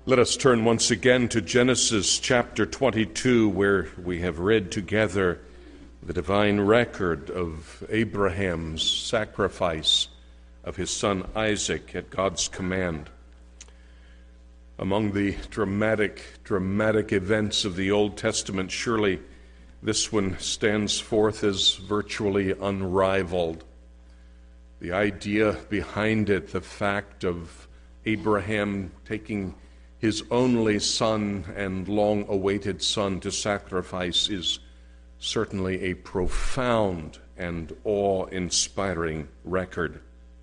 Let us turn once again to Genesis chapter 22, where we have read together the divine record of Abraham's sacrifice of his son Isaac at God's command. Among the dramatic events of the Old Testament, surely this one stands forth as virtually unrivaled. The idea behind it, the fact of Abraham taking his only son and long-awaited son to sacrifice, is certainly a profound and awe-inspiring record.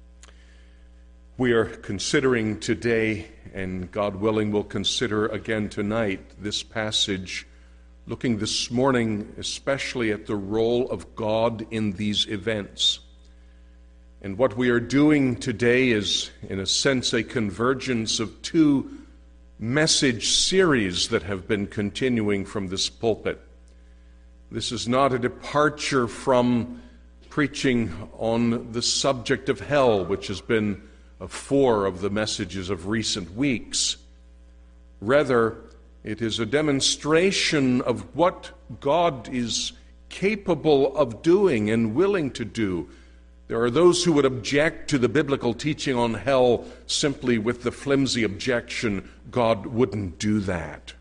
We are considering today, and God willing will consider again tonight, this passage, looking this morning especially at the role of God in these events. And what we are doing today is, in a sense, a convergence of two message series that have been continuing from this pulpit. This is not a departure from preaching on the subject of hell, which has been four of the messages of recent weeks. Rather, it is a demonstration of what God is capable of doing and willing to do. There are those who would object to the biblical teaching on hell simply with the flimsy objection, God wouldn't do that.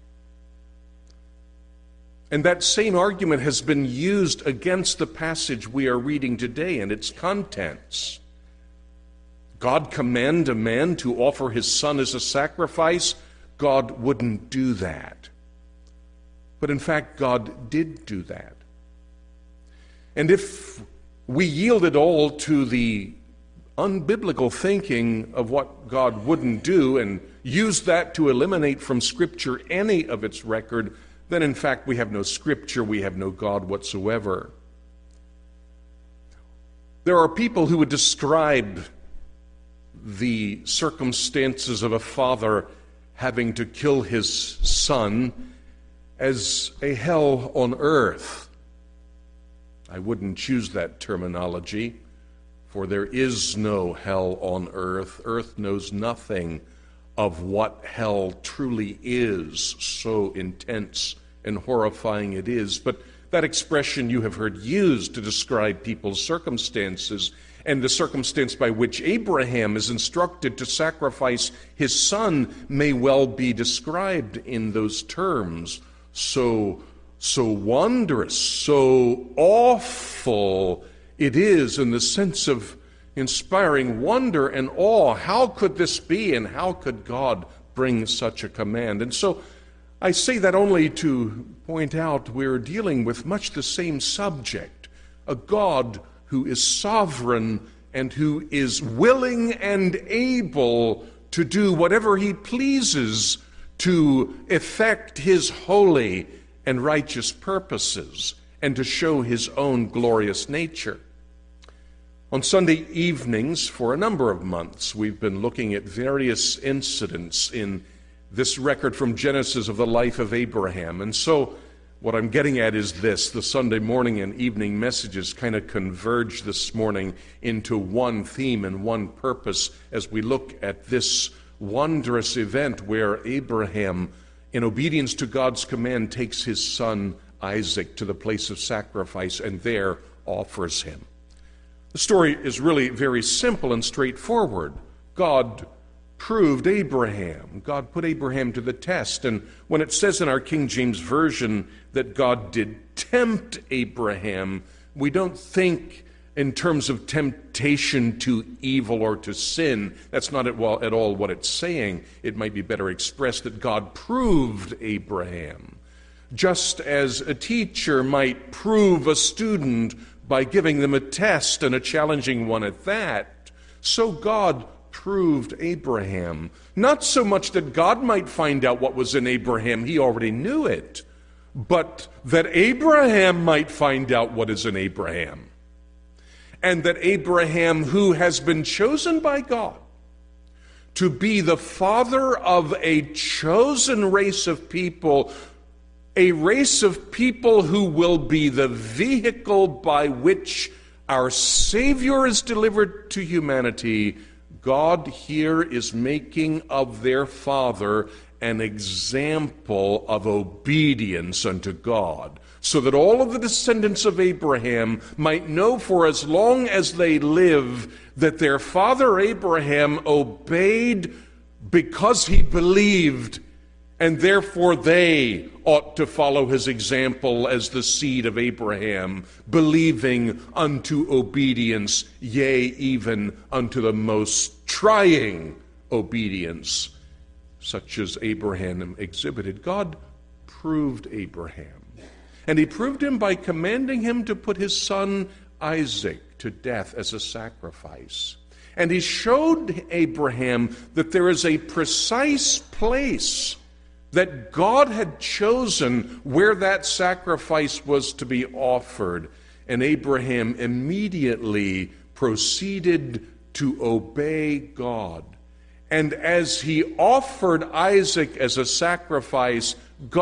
And that same argument has been used against the passage we are reading today and its contents. God command a man to offer his son as a sacrifice? God wouldn't do that. But in fact, God did do that. And if we yielded all to the unbiblical thinking of what God wouldn't do and used that to eliminate from Scripture any of its record, then in fact we have no Scripture, we have no God whatsoever. There are people who would describe the circumstances of a father having to kill his son as a hell on earth. I wouldn't choose that terminology, for there is no hell on earth. Earth knows nothing of what hell truly is, so intense and horrifying it is. But that expression you have heard used to describe people's circumstances, and the circumstance by which Abraham is instructed to sacrifice his son, may well be described in those terms. So wondrous, so awful it is in the sense of inspiring wonder and awe. How could this be, and how could God bring such a command? And so I say that only to point out we're dealing with much the same subject, a God who is sovereign and who is willing and able to do whatever he pleases to effect his holy and righteous purposes and to show his own glorious nature. On Sunday evenings, for a number of months, we've been looking at various incidents in this record from Genesis of the life of Abraham. And so what I'm getting at is this: the Sunday morning and evening messages kind of converge this morning into one theme and one purpose as we look at this wondrous event where Abraham, in obedience to God's command, takes his son Isaac to the place of sacrifice and there offers him. The story is really very simple and straightforward. God proved Abraham. God put Abraham to the test. And when it says in our King James Version that God did tempt Abraham, we don't think in terms of temptation to evil or to sin. That's not at all what it's saying. It might be better expressed that God proved Abraham. Just as a teacher might prove a student by giving them a test, and a challenging one at that, so God proved Abraham. Not so much that God might find out what was in Abraham, he already knew it, but that Abraham might find out what is in Abraham. And that Abraham, who has been chosen by God to be the father of a chosen race of people, a race of people who will be the vehicle by which our Savior is delivered to humanity, God here is making of their father an example of obedience unto God, so that all of the descendants of Abraham might know for as long as they live that their father Abraham obeyed because he believed, and therefore they ought to follow his example as the seed of Abraham, believing unto obedience, yea, even unto the most trying obedience, such as Abraham exhibited. God proved Abraham, and he proved him by commanding him to put his son Isaac to death as a sacrifice. And he showed Abraham that there is a precise place that God had chosen where that sacrifice was to be offered. And Abraham immediately proceeded to obey God. And as he offered Isaac as a sacrifice,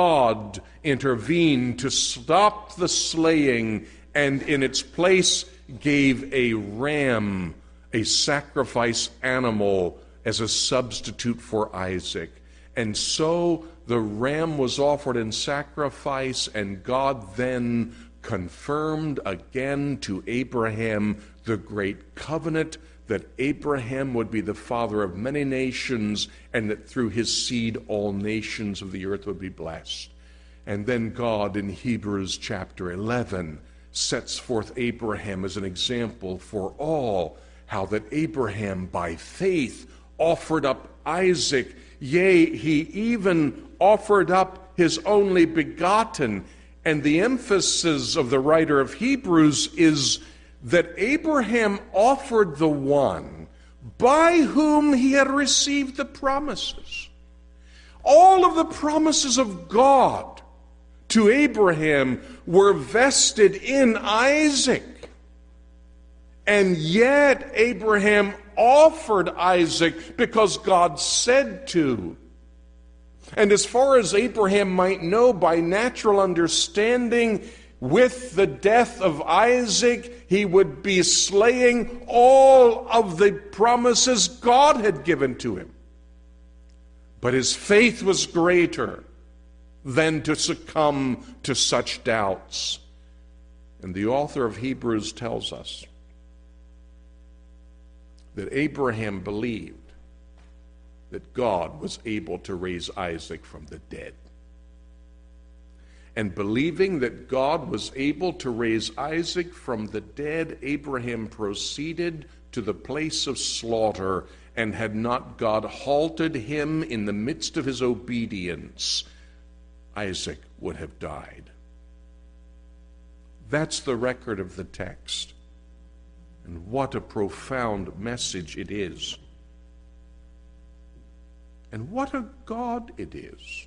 God intervened to stop the slaying, and in its place gave a ram, a sacrifice animal, as a substitute for Isaac. And so the ram was offered in sacrifice, and God then confirmed again to Abraham the great covenant that Abraham would be the father of many nations, and that through his seed all nations of the earth would be blessed. And then God in Hebrews chapter 11 sets forth Abraham as an example for all, how that Abraham by faith offered up Isaac, yea, he even offered up his only begotten. And the emphasis of the writer of Hebrews is that Abraham offered the one by whom he had received the promises. All of the promises of God to Abraham were vested in Isaac. And yet Abraham offered Isaac because God said to. And as far as Abraham might know by natural understanding, with the death of Isaac, he would be slaying all of the promises God had given to him. But his faith was greater than to succumb to such doubts. And the author of Hebrews tells us that Abraham believed that God was able to raise Isaac from the dead. And believing that God was able to raise Isaac from the dead, Abraham proceeded to the place of slaughter, and had not God halted him in the midst of his obedience, Isaac would have died. That's the record of the text. And what a profound message it is. And what a God it is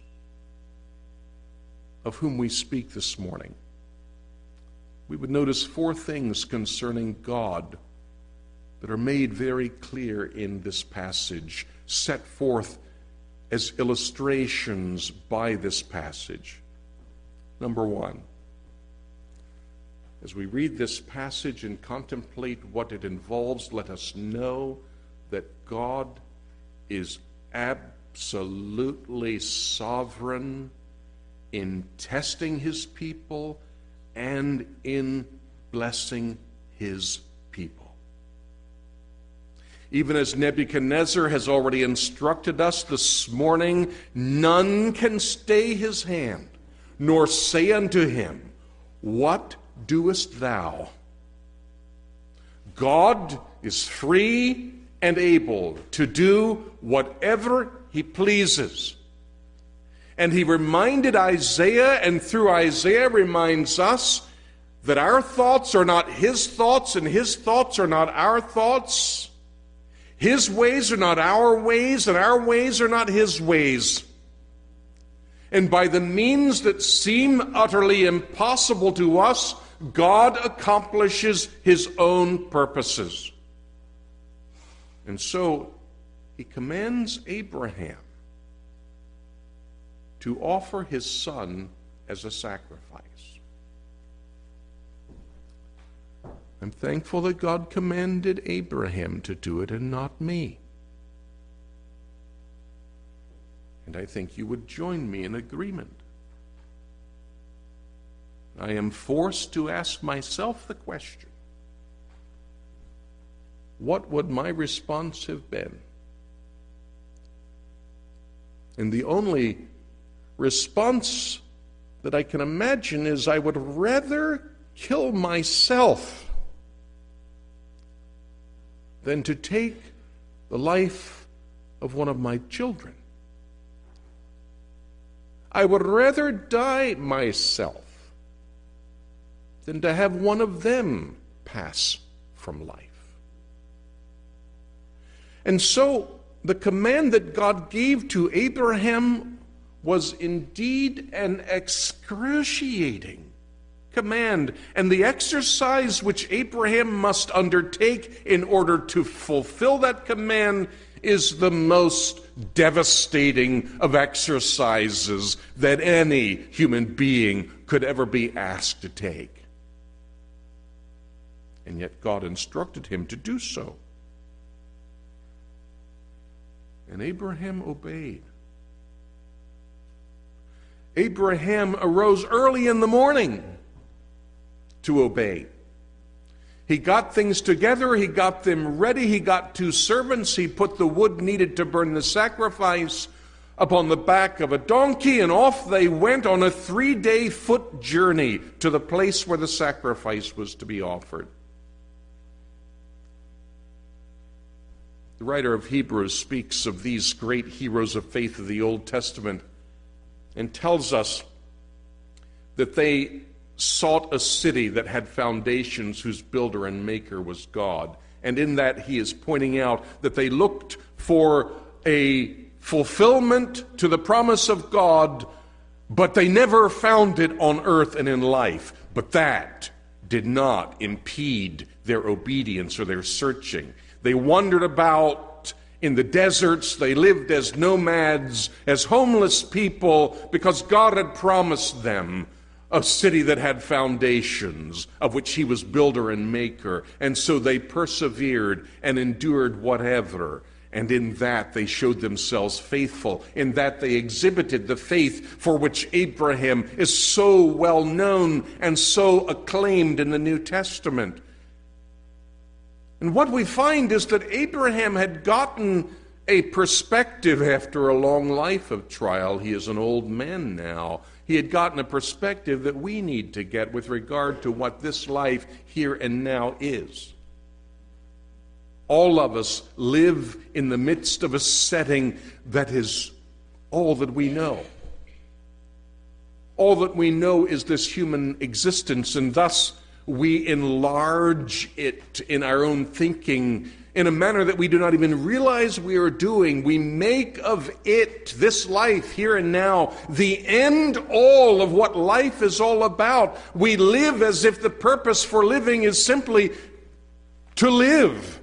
of whom we speak this morning. We would notice four things concerning God that are made very clear in this passage, set forth as illustrations by this passage. Number one, as we read this passage and contemplate what it involves, let us know that God is absolutely sovereign in testing his people and in blessing his people. Even as Nebuchadnezzar has already instructed us this morning, none can stay his hand, nor say unto him, "What doest thou?" God is free and able to do whatever he pleases. And he reminded Isaiah, and through Isaiah reminds us, that our thoughts are not his thoughts, and his thoughts are not our thoughts. His ways are not our ways, and our ways are not his ways. And by the means that seem utterly impossible to us, God accomplishes his own purposes. And so he commands Abraham to offer his son as a sacrifice. I'm thankful that God commanded Abraham to do it and not me. And I think you would join me in agreement. I am forced to ask myself the question, what would my response have been? And the only response that I can imagine is I would rather kill myself than to take the life of one of my children. I would rather die myself than to have one of them pass from life. And so the command that God gave to Abraham was indeed an excruciating command, and the exercise which Abraham must undertake in order to fulfill that command is the most devastating of exercises that any human being could ever be asked to take. And yet God instructed him to do so. And Abraham obeyed. Abraham arose early in the morning to obey. He got things together, he got them ready, he got 2 servants, he put the wood needed to burn the sacrifice upon the back of a donkey, and off they went on a 3-day foot journey to the place where the sacrifice was to be offered. The writer of Hebrews speaks of these great heroes of faith of the Old Testament and tells us that they sought a city that had foundations, whose builder and maker was God. And in that he is pointing out that they looked for a fulfillment to the promise of God, but they never found it on earth and in life. But that did not impede their obedience or their searching. They wandered about in the deserts. They lived as nomads, as homeless people, because God had promised them a city that had foundations, of which he was builder and maker. And so they persevered and endured whatever. And in that they showed themselves faithful. In that they exhibited the faith for which Abraham is so well known and so acclaimed in the New Testament. And what we find is that Abraham had gotten a perspective after a long life of trial. He is an old man now. He had gotten a perspective that we need to get with regard to what this life here and now is. All of us live in the midst of a setting that is all that we know. All that we know is this human existence, and thus we enlarge it in our own thinking in a manner that we do not even realize we are doing. We make of it, this life here and now, the end all of what life is all about. We live as if the purpose for living is simply to live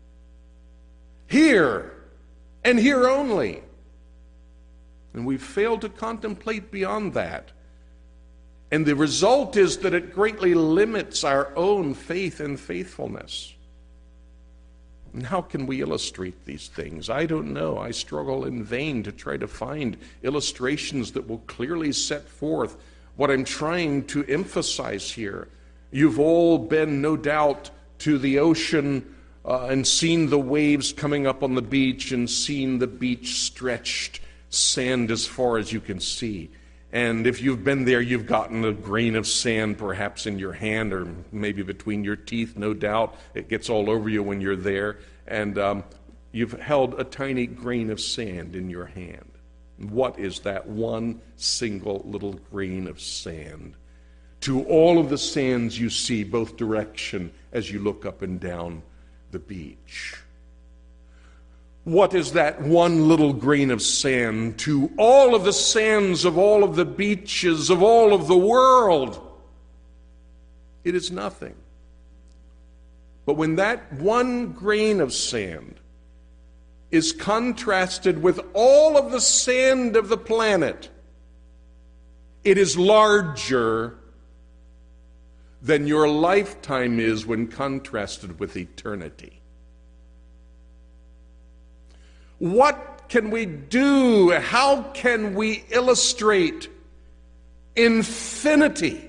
here and here only. And we fail to contemplate beyond that. And the result is that it greatly limits our own faith and faithfulness. And how can we illustrate these things? I don't know. I struggle in vain to try to find illustrations that will clearly set forth what I'm trying to emphasize here. You've all been, no doubt, to the ocean and seen the waves coming up on the beach and seen the beach stretched, sand as far as you can see. And if you've been there, you've gotten a grain of sand perhaps in your hand or maybe between your teeth, no doubt. It gets all over you when you're there. And you've held a tiny grain of sand in your hand. What is that one single little grain of sand to all of the sands you see both direction as you look up and down the beach? What is that one little grain of sand to all of the sands of all of the beaches of all of the world? It is nothing. But when that one grain of sand is contrasted with all of the sand of the planet, it is larger than your lifetime is when contrasted with eternity. What can we do? How can we illustrate infinity?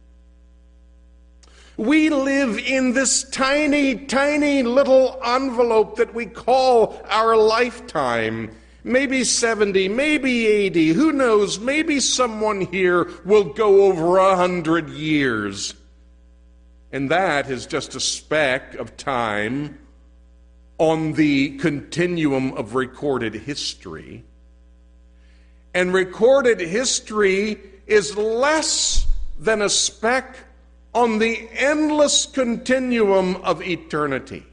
We live in this tiny, tiny little envelope that we call our lifetime. Maybe 70, maybe 80, who knows? Maybe someone here will go over 100 years. And that is just a speck of time on the continuum of recorded history. And recorded history is less than a speck on the endless continuum of eternity.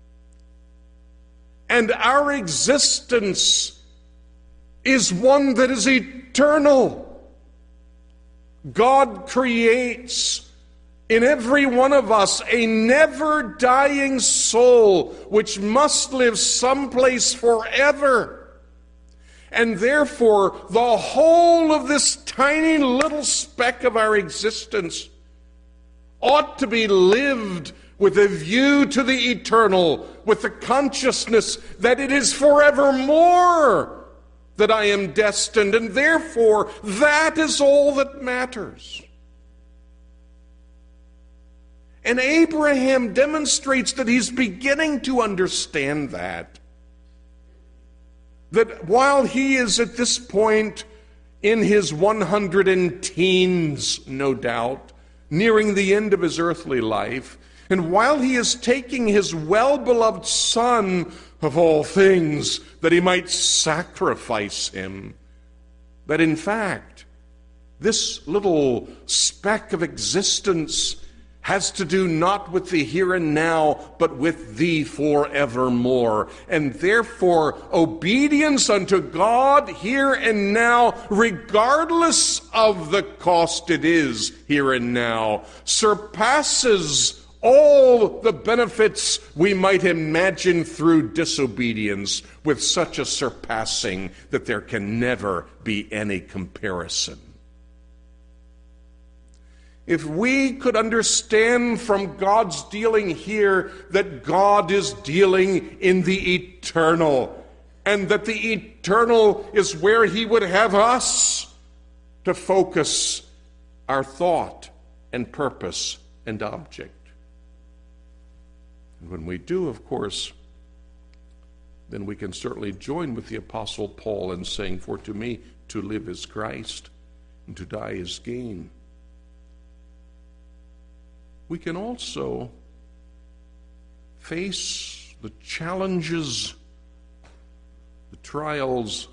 And our existence is one that is eternal. God creates in every one of us a never-dying soul which must live someplace forever. And therefore, the whole of this tiny little speck of our existence ought to be lived with a view to the eternal, with the consciousness that it is forevermore that I am destined, and therefore that is all that matters. And Abraham demonstrates that he's beginning to understand that. That while he is at this point in his 100 and teens, no doubt, nearing the end of his earthly life, and while he is taking his well-beloved son of all things, that he might sacrifice him, that in fact, this little speck of existence has to do not with the here and now, but with the forevermore. And therefore, obedience unto God here and now, regardless of the cost it is here and now, surpasses all the benefits we might imagine through disobedience, with such a surpassing that there can never be any comparison. If we could understand from God's dealing here that God is dealing in the eternal, and that the eternal is where He would have us to focus our thought and purpose and object. And when we do, of course, then we can certainly join with the Apostle Paul in saying, "For to me to live is Christ, and to die is gain." We can also face the challenges, the trials,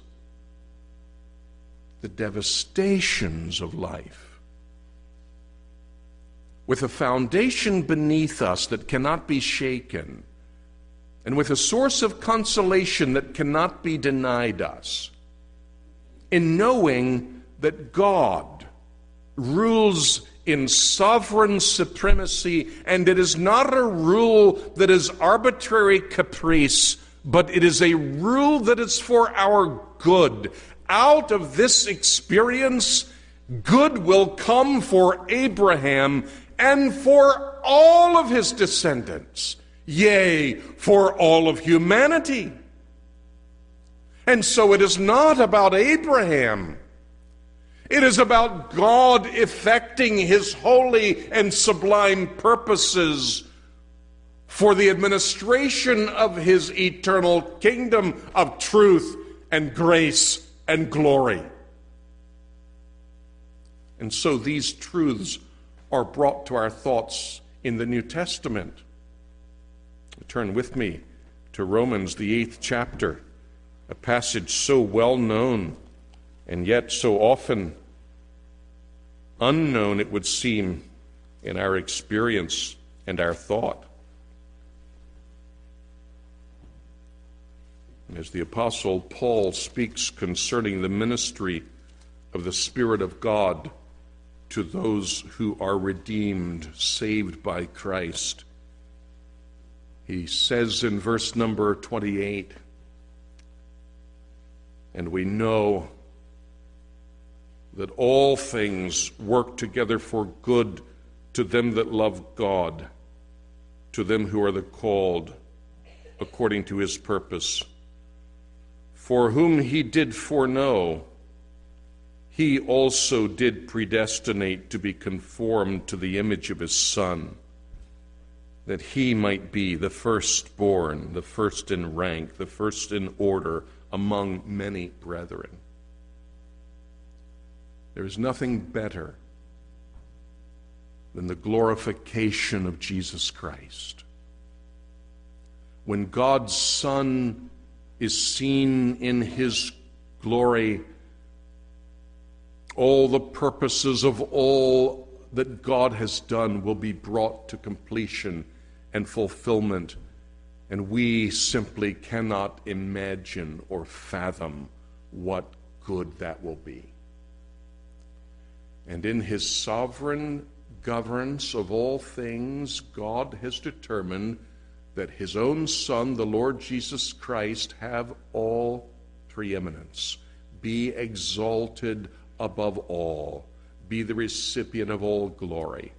the devastations of life with a foundation beneath us that cannot be shaken, and with a source of consolation that cannot be denied us, in knowing that God rules in sovereign supremacy, and it is not a rule that is arbitrary caprice, but it is a rule that is for our good. Out of this experience, good will come for Abraham and for all of his descendants, yea, for all of humanity. And so it is not about Abraham. It is about God effecting His holy and sublime purposes for the administration of His eternal kingdom of truth and grace and glory. And so these truths are brought to our thoughts in the New Testament. Turn with me to Romans, the 8th chapter, a passage so well known and yet so often unknown, it would seem, in our experience and our thought. As the Apostle Paul speaks concerning the ministry of the Spirit of God to those who are redeemed, saved by Christ, he says in verse number 28, "And we know that all things work together for good to them that love God, to them who are the called according to His purpose. For whom he did foreknow, he also did predestinate to be conformed to the image of his Son, that he might be the firstborn, the first in rank, the first in order among many brethren. There is nothing better than the glorification of Jesus Christ. When God's Son is seen in his glory, all the purposes of all that God has done will be brought to completion and fulfillment, and we simply cannot imagine or fathom what good that will be. And in his sovereign governance of all things, God has determined that his own Son, the Lord Jesus Christ, have all preeminence, be exalted above all, be the recipient of all glory.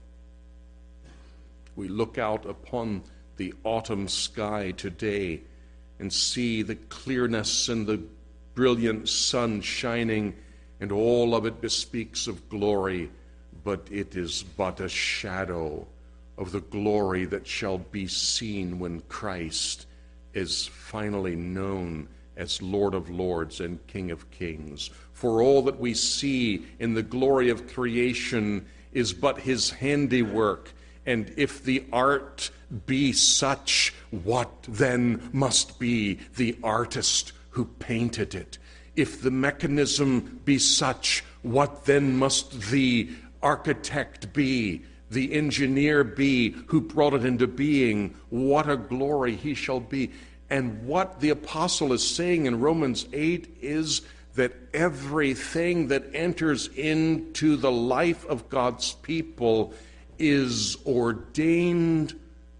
We look out upon the autumn sky today and see the clearness and the brilliant sun shining, and all of it bespeaks of glory, but it is but a shadow of the glory that shall be seen when Christ is finally known as Lord of Lords and King of Kings. For all that we see in the glory of creation is but his handiwork, and if the art be such, what then must be the artist who painted it? If the mechanism be such, what then must the architect be, the engineer be, who brought it into being? What a glory he shall be. And what the apostle is saying in Romans 8 is that everything that enters into the life of God's people is ordained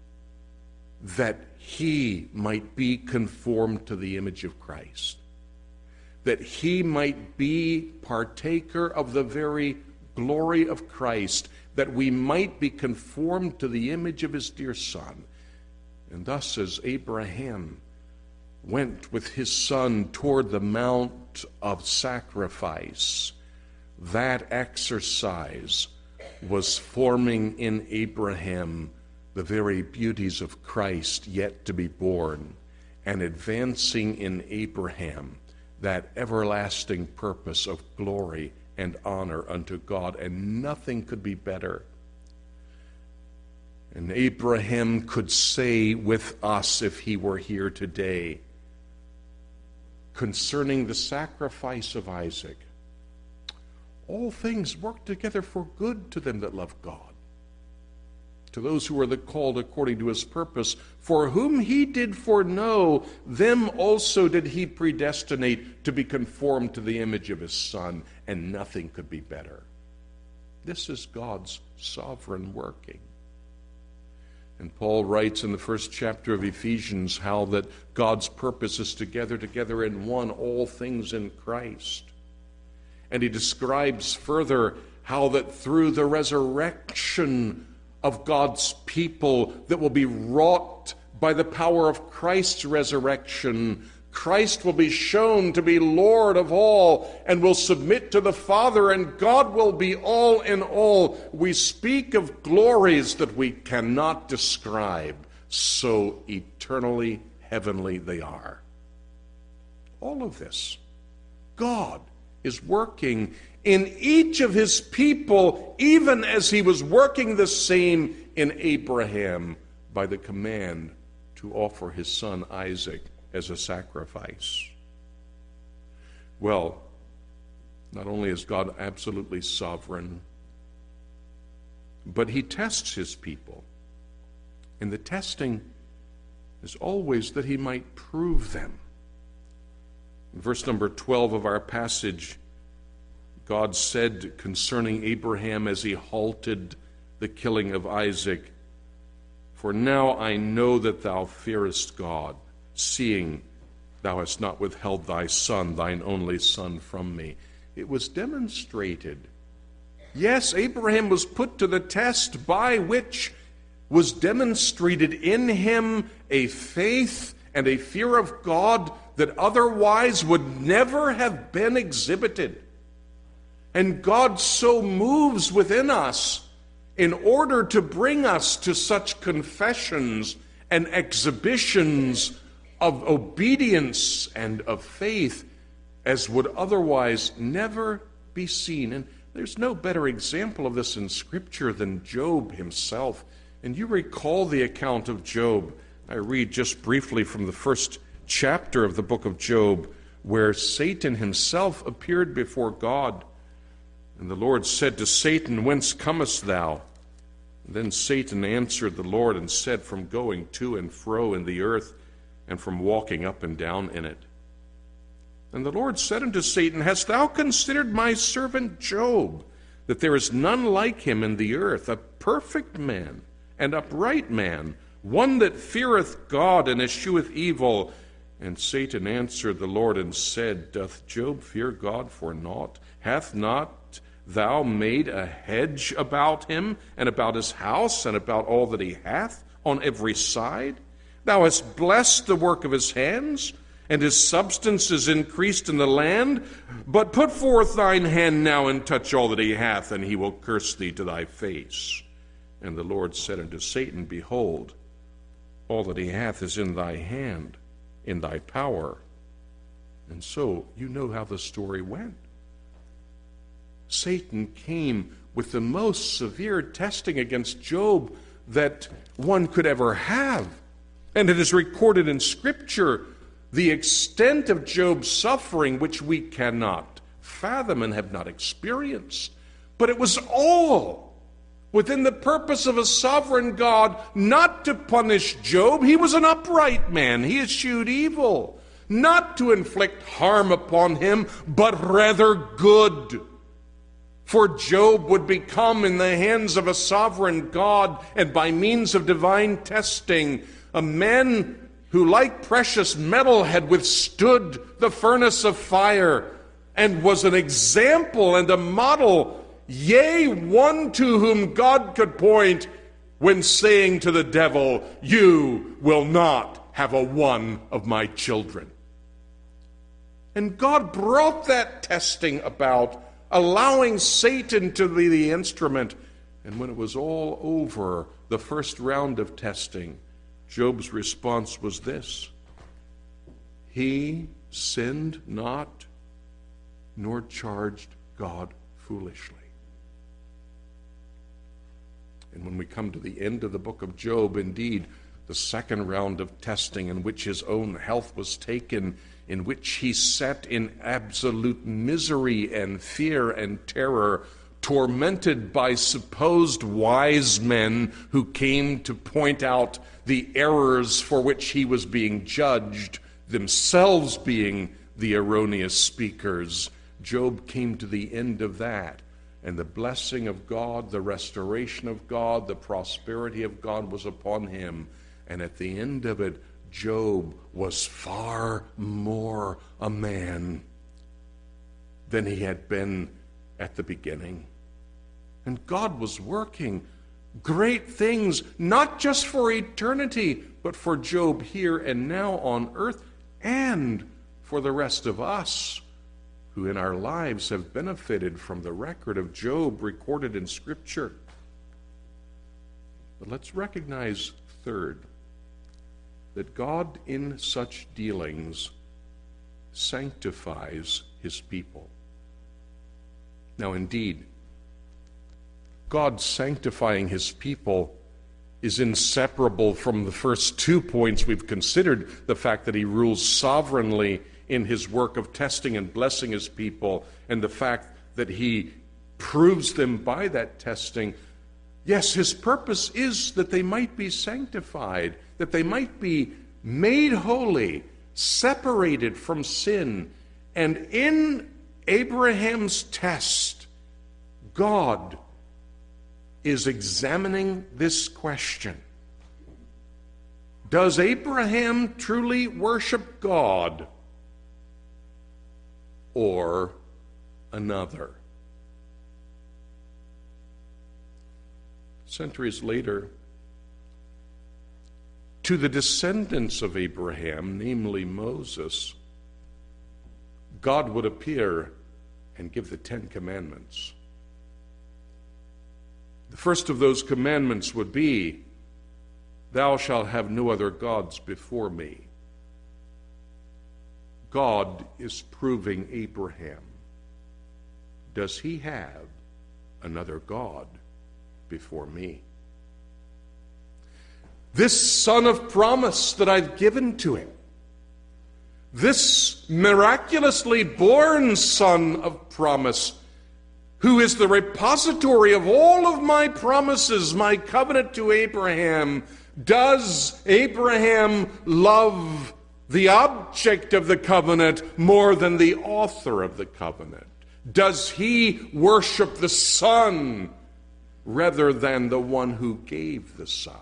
that he might be conformed to the image of Christ, that he might be partaker of the very glory of Christ, that we might be conformed to the image of his dear Son. And thus, as Abraham went with his son toward the mount of sacrifice, that exercise was forming in Abraham the very beauties of Christ yet to be born, and advancing in Abraham that everlasting purpose of glory and honor unto God, and nothing could be better. And Abraham could say with us, if he were here today, concerning the sacrifice of Isaac, all things work together for good to them that love God, to those who are the called according to his purpose. For whom he did foreknow, them also did he predestinate to be conformed to the image of his Son, and nothing could be better. This is God's sovereign working. And Paul writes in the first chapter of Ephesians how that God's purpose is to gather together in one all things in Christ. And he describes further how that through the resurrection of God's people that will be wrought by the power of Christ's resurrection, Christ will be shown to be Lord of all and will submit to the Father, and God will be all in all. We speak of glories that we cannot describe, so eternally heavenly they are. All of this, God is working in each of his people, even as he was working the same in Abraham by the command to offer his son Isaac as a sacrifice. Well, not only is God absolutely sovereign, but he tests his people. And the testing is always that he might prove them. In verse number 12 of our passage, God said concerning Abraham as he halted the killing of Isaac, "For now I know that thou fearest God, seeing thou hast not withheld thy son, thine only son, from me." It was demonstrated. Yes, Abraham was put to the test, by which was demonstrated in him a faith and a fear of God that otherwise would never have been exhibited. And God so moves within us in order to bring us to such confessions and exhibitions of obedience and of faith as would otherwise never be seen. And there's no better example of this in Scripture than Job himself. And you recall the account of Job. I read just briefly from the first chapter of the book of Job, where Satan himself appeared before God. And the Lord said to Satan, "Whence comest thou?" And then Satan answered the Lord and said, "From going to and fro in the earth, and from walking up and down in it." And the Lord said unto Satan, "Hast thou considered my servant Job, that there is none like him in the earth, a perfect man, and upright man, one that feareth God and escheweth evil?" And Satan answered the Lord and said, "Doth Job fear God for naught? Hath not thou made a hedge about him, and about his house, and about all that he hath, on every side? Thou hast blessed the work of his hands, and his substance is increased in the land. But put forth thine hand now, and touch all that he hath, and he will curse thee to thy face." And the Lord said unto Satan, "Behold, all that he hath is in thy hand, in thy power." And so you know how the story went. Satan came with the most severe testing against Job that one could ever have. And it is recorded in Scripture the extent of Job's suffering, which we cannot fathom and have not experienced. But it was all within the purpose of a sovereign God not to punish Job. He was an upright man. He eschewed evil. Not to inflict harm upon him, but rather good. For Job would become, in the hands of a sovereign God and by means of divine testing, a man who, like precious metal, had withstood the furnace of fire and was an example and a model, yea, one to whom God could point when saying to the devil, "You will not have a one of my children." And God brought that testing about, allowing Satan to be the instrument. And when it was all over, the first round of testing, Job's response was this: he sinned not, nor charged God foolishly. And when we come to the end of the book of Job, indeed, the second round of testing in which his own health was taken, in which he sat in absolute misery and fear and terror, tormented by supposed wise men who came to point out the errors for which he was being judged, themselves being the erroneous speakers. Job came to the end of that, and the blessing of God, the restoration of God, the prosperity of God was upon him. And at the end of it, Job was far more a man than he had been at the beginning. And God was working great things, not just for eternity, but for Job here and now on earth, and for the rest of us who in our lives have benefited from the record of Job recorded in Scripture. But let's recognize, third, that God in such dealings sanctifies his people. Now, indeed, God sanctifying his people is inseparable from the first 2 points we've considered, the fact that he rules sovereignly in his work of testing and blessing his people, and the fact that he proves them by that testing. Yes, his purpose is that they might be sanctified, that they might be made holy, separated from sin. And in Abraham's test, God is examining this question: does Abraham truly worship God or another? Centuries later, to the descendants of Abraham, namely Moses, God would appear and give the 10 Commandments. The first of those commandments would be, "Thou shalt have no other gods before me." God is proving Abraham, does he have another God before me? This son of promise that I've given to him, this miraculously born son of promise, who is the repository of all of my promises, my covenant to Abraham, does Abraham love the object of the covenant more than the author of the covenant? Does he worship the Son rather than the one who gave the Son?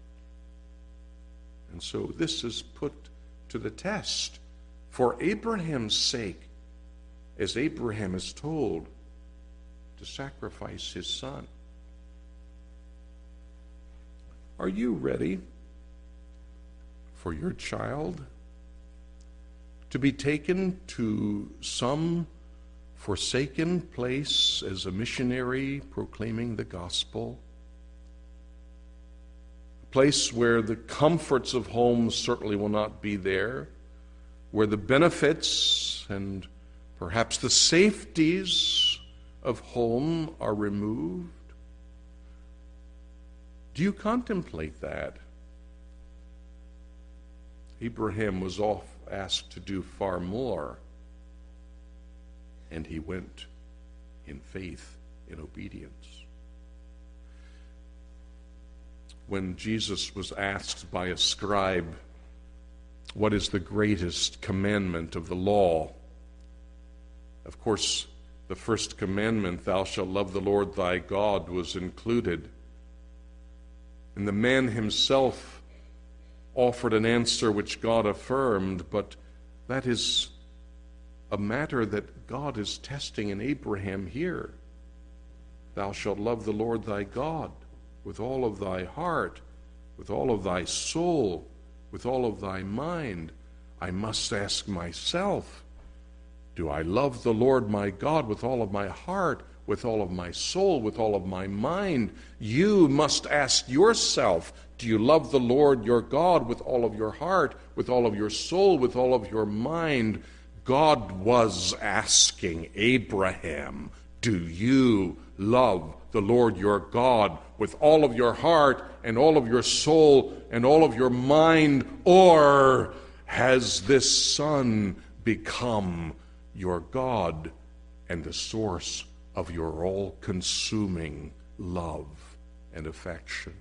And so this is put to the test for Abraham's sake, as Abraham is told to sacrifice his son. Are you ready for your child to be taken to some forsaken place as a missionary proclaiming the gospel? A place where the comforts of home certainly will not be there, where the benefits and perhaps the safeties of home are removed? Do you contemplate that? Abraham was asked to do far more, and he went in faith, in obedience. When Jesus was asked by a scribe, what is the greatest commandment of the law? Of course, the first commandment, "Thou shalt love the Lord thy God," was included. And the man himself offered an answer which God affirmed, but that is a matter that God is testing in Abraham here. "Thou shalt love the Lord thy God with all of thy heart, with all of thy soul, with all of thy mind." I must ask myself, do I love the Lord my God with all of my heart, with all of my soul, with all of my mind? You must ask yourself, do you love the Lord your God with all of your heart, with all of your soul, with all of your mind? God was asking Abraham, do you love the Lord your God with all of your heart and all of your soul and all of your mind? Or has this son become your God and the source of your all-consuming love and affection?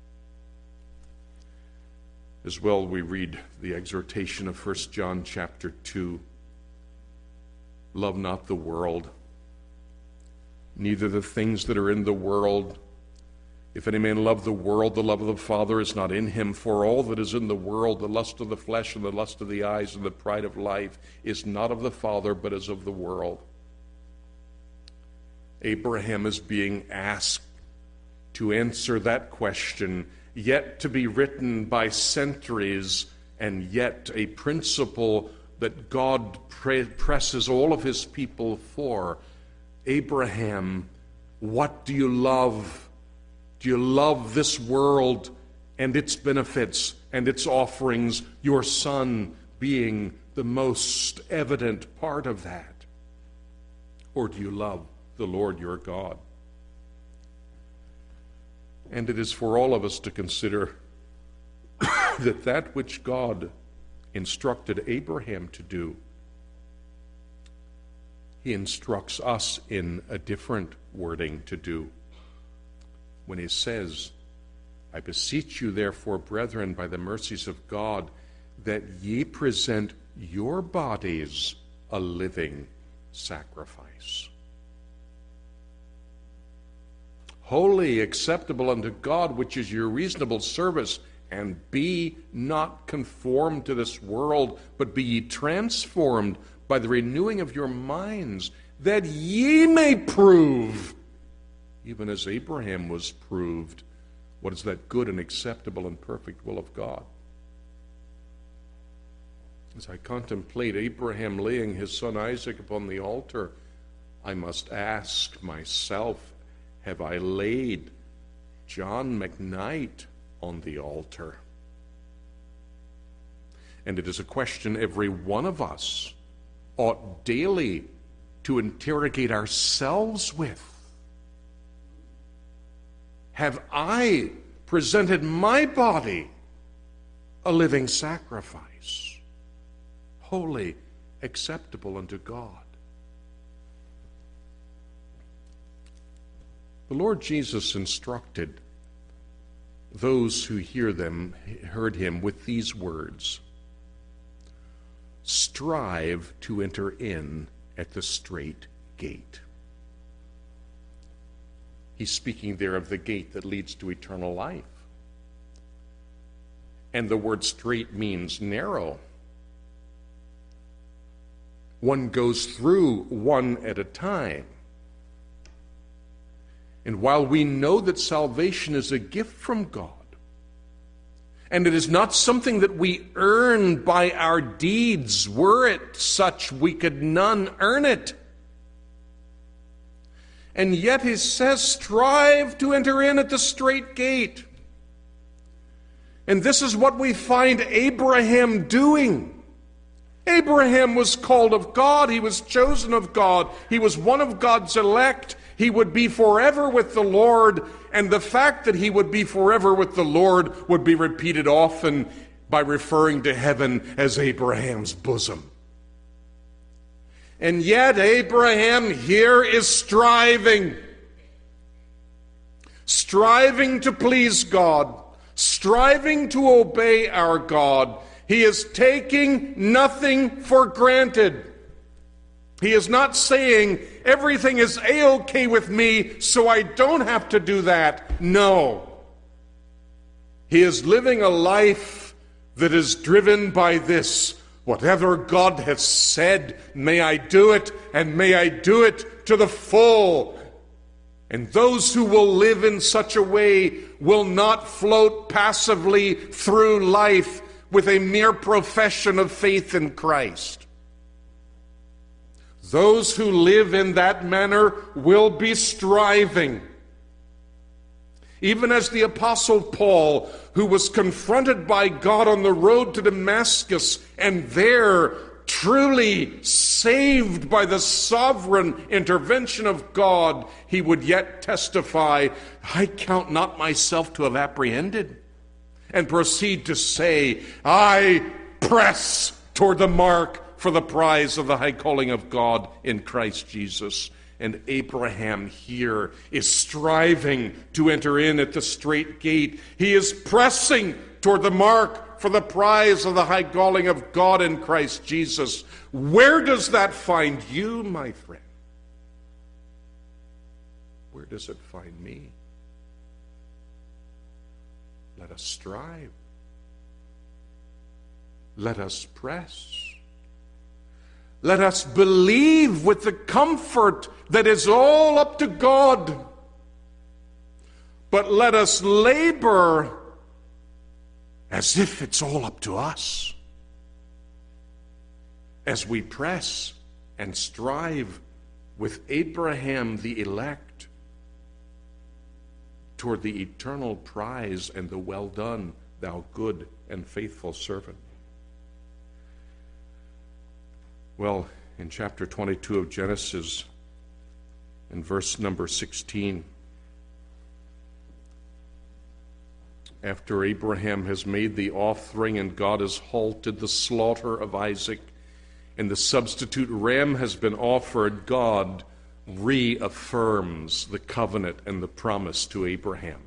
As well, we read the exhortation of 1 John chapter 2. "Love not the world, neither the things that are in the world. If any man love the world, the love of the Father is not in him. For all that is in the world, the lust of the flesh and the lust of the eyes and the pride of life, is not of the Father, but is of the world." Abraham is being asked to answer that question, yet to be written by centuries, and yet a principle that God presses all of his people for. Abraham, what do you love? Do you love this world and its benefits and its offerings, your son being the most evident part of that? Or do you love the Lord your God? And it is for all of us to consider that which God instructed Abraham to do, he instructs us in a different wording to do. When he says, "I beseech you therefore, brethren, by the mercies of God, that ye present your bodies a living sacrifice, holy, acceptable unto God, which is your reasonable service. And be not conformed to this world, but be ye transformed by the renewing of your minds, that ye may prove," even as Abraham was proved, "what is that good and acceptable and perfect will of God." As I contemplate Abraham laying his son Isaac upon the altar, I must ask myself, have I laid John McKnight on the altar? And it is a question every one of us ought daily to interrogate ourselves with. Have I presented my body a living sacrifice, holy, acceptable unto God? The Lord Jesus instructed those who heard him with these words: strive to enter in at the strait gate. He's speaking there of the gate that leads to eternal life. And the word strait means narrow. One goes through one at a time. And while we know that salvation is a gift from God, and it is not something that we earn by our deeds, were it such we could none earn it. And yet he says, strive to enter in at the strait gate. And this is what we find Abraham doing. Abraham was called of God. He was chosen of God. He was one of God's elect. He would be forever with the Lord. And the fact that he would be forever with the Lord would be repeated often by referring to heaven as Abraham's bosom. And yet Abraham here is striving to please God, striving to obey our God. He is taking nothing for granted. He is not saying, everything is A-okay with me, so I don't have to do that. No. He is living a life that is driven by this: whatever God has said, may I do it, and may I do it to the full. And those who will live in such a way will not float passively through life with a mere profession of faith in Christ. Those who live in that manner will be striving. Even as the Apostle Paul, who was confronted by God on the road to Damascus, and there truly saved by the sovereign intervention of God, he would yet testify, I count not myself to have apprehended, and proceed to say, I press toward the mark for the prize of the high calling of God in Christ Jesus. And Abraham here is striving to enter in at the strait gate. He is pressing toward the mark for the prize of the high calling of God in Christ Jesus. Where does that find you, my friend? Where does it find me? Let us strive. Let us press. Let us believe with the comfort that is all up to God. But let us labor as if it's all up to us, as we press and strive with Abraham the elect toward the eternal prize and the well done, thou good and faithful servant. Well, in chapter 22 of Genesis, in verse number 16, after Abraham has made the offering and God has halted the slaughter of Isaac and the substitute ram has been offered, God reaffirms the covenant and the promise to Abraham.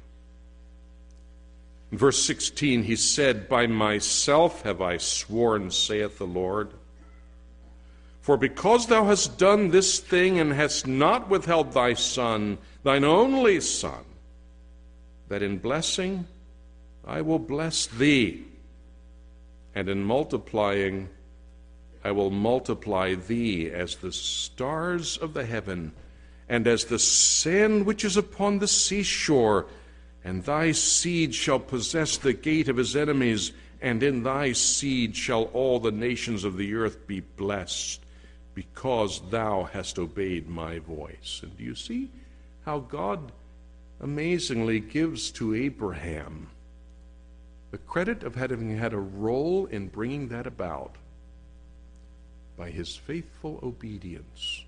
In verse 16, he said, By myself have I sworn, saith the Lord, for because thou hast done this thing and hast not withheld thy son, thine only son, that in blessing I will bless thee, and in multiplying I will multiply thee as the stars of the heaven, and as the sand which is upon the seashore, and thy seed shall possess the gate of his enemies, and in thy seed shall all the nations of the earth be blessed, because thou hast obeyed my voice. And do you see how God amazingly gives to Abraham the credit of having had a role in bringing that about by his faithful obedience?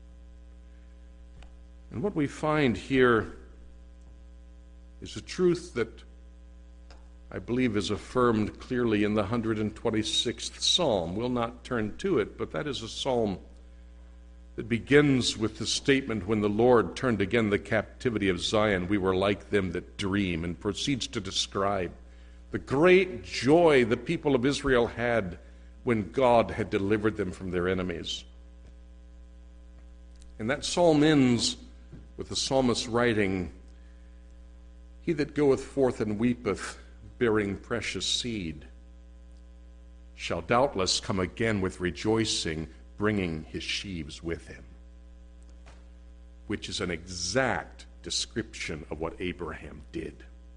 And what we find here is a truth that I believe is affirmed clearly in the 126th Psalm. We'll not turn to it, but that is a psalm that begins with the statement, when the Lord turned again the captivity of Zion, we were like them that dream, and proceeds to describe the great joy the people of Israel had when God had delivered them from their enemies. And that psalm ends with the psalmist writing, he that goeth forth and weepeth, bearing precious seed, shall doubtless come again with rejoicing, bringing his sheaves with him. Which is an exact description of what Abraham did.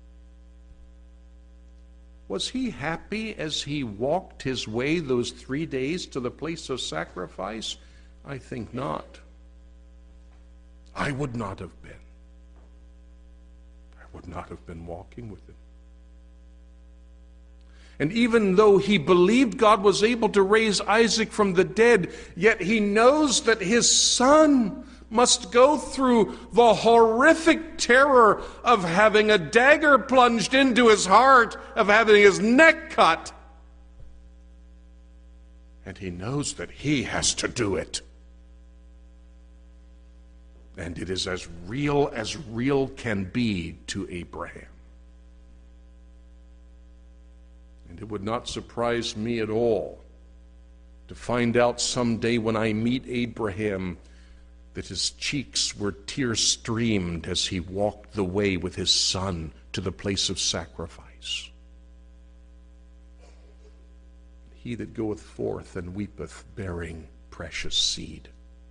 Was he happy as he walked his way those 3 days to the place of sacrifice? I think not. I would not have been. I would not have been walking with him. And even though he believed God was able to raise Isaac from the dead, yet he knows that his son must go through the horrific terror of having a dagger plunged into his heart, of having his neck cut. And he knows that he has to do it. And it is as real can be to Abraham. And it would not surprise me at all to find out someday when I meet Abraham that his cheeks were tear-streamed as he walked the way with his son to the place of sacrifice. He that goeth forth and weepeth, bearing precious seed.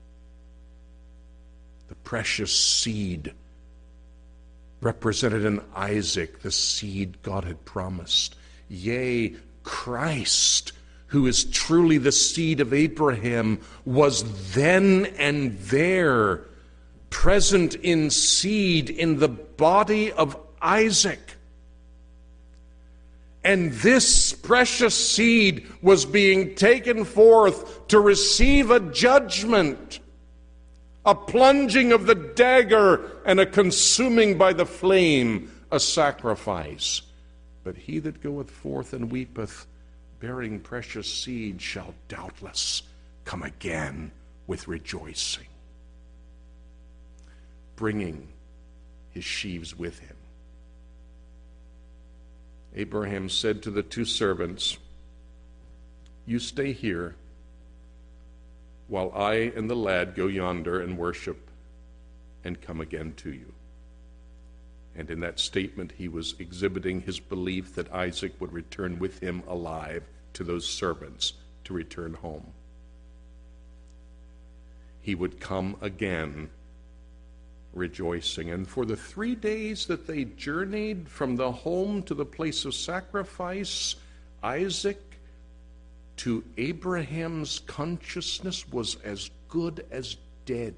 The precious seed represented in Isaac, the seed God had promised. Yea, Christ, who is truly the seed of Abraham, was then and there present in seed in the body of Isaac. And this precious seed was being taken forth to receive a judgment, a plunging of the dagger and a consuming by the flame, a sacrifice. But he that goeth forth and weepeth, bearing precious seed, shall doubtless come again with rejoicing, bringing his sheaves with him. Abraham said to the two servants, you stay here while I and the lad go yonder and worship and come again to you. And in that statement, he was exhibiting his belief that Isaac would return with him alive to those servants to return home. He would come again rejoicing. And for the 3 days that they journeyed from the home to the place of sacrifice, Isaac, to Abraham's consciousness, was as good as dead.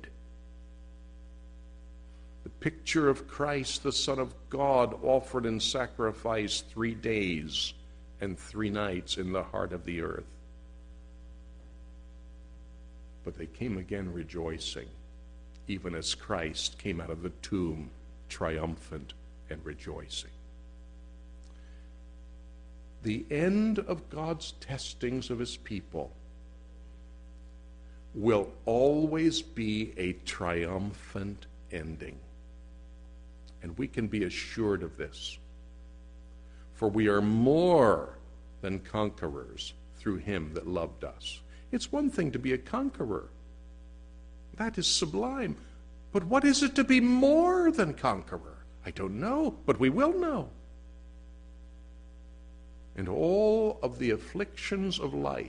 The picture of Christ, the Son of God, offered in sacrifice 3 days and 3 nights in the heart of the earth. But they came again rejoicing, even as Christ came out of the tomb triumphant and rejoicing. The end of God's testings of his people will always be a triumphant ending. And we can be assured of this. For we are more than conquerors through him that loved us. It's one thing to be a conqueror. That is sublime. But what is it to be more than conqueror? I don't know, but we will know. And all of the afflictions of life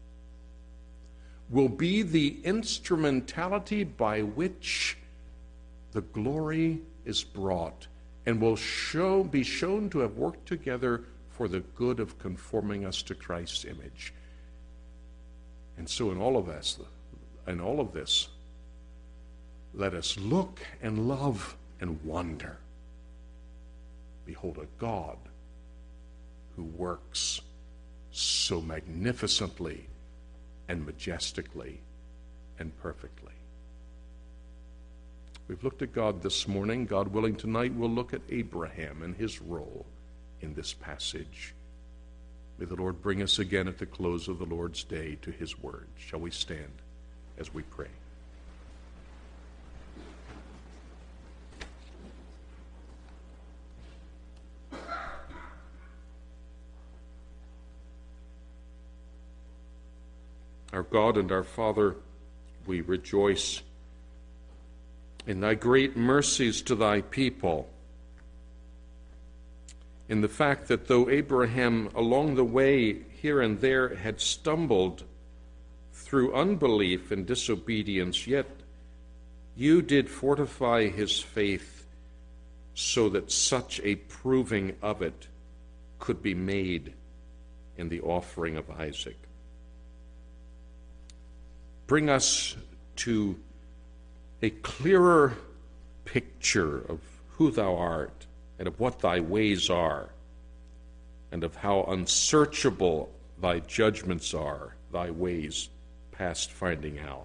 will be the instrumentality by which the glory is brought, and will be shown to have worked together for the good of conforming us to Christ's image. And so in all of this, let us look and love and wonder. Behold a God who works so magnificently and majestically and perfectly. We've looked at God this morning. God willing, tonight we'll look at Abraham and his role in this passage. May the Lord bring us again at the close of the Lord's day to his word. Shall we stand as we pray? Our God and our Father, we rejoice in thy great mercies to thy people, in the fact that though Abraham along the way here and there had stumbled through unbelief and disobedience, yet you did fortify his faith so that such a proving of it could be made in the offering of Isaac. Bring us to a clearer picture of who thou art and of what thy ways are and of how unsearchable thy judgments are, thy ways past finding out.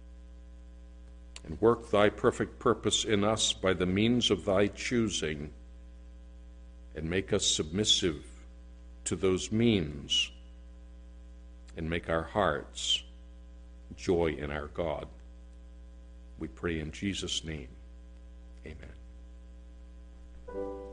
And work thy perfect purpose in us by the means of thy choosing, and make us submissive to those means, and make our hearts joy in our God. We pray in Jesus' name. Amen.